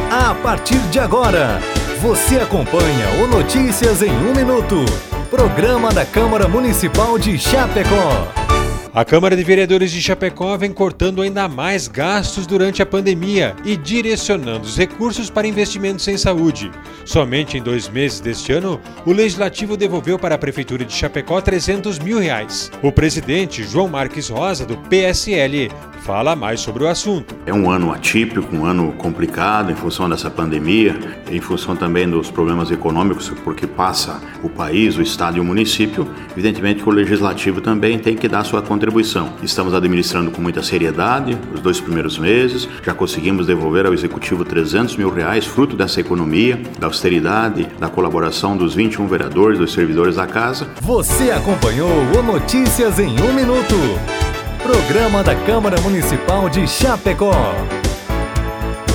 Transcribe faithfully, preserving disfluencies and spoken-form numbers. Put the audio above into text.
A partir de agora, você acompanha o Notícias em um Minuto, programa da Câmara Municipal de Chapecó. A Câmara de Vereadores de Chapecó vem cortando ainda mais gastos durante a pandemia e direcionando os recursos para investimentos em saúde. Somente em dois meses deste ano, o Legislativo devolveu para a Prefeitura de Chapecó trezentos mil reais. O presidente, João Marques Rosa, do P S L, fala mais sobre o assunto. É um ano atípico, um ano complicado em função dessa pandemia, em função também dos problemas econômicos, porque passa o país, o estado e o município. Evidentemente que o Legislativo também tem que dar sua contribuição. Estamos administrando com muita seriedade os dois primeiros meses, já conseguimos devolver ao Executivo trezentos mil reais, fruto dessa economia, da austeridade, da colaboração dos vinte e um vereadores, dos servidores da casa. Você acompanhou o Notícias em um Minuto, programa da Câmara Municipal de Chapecó.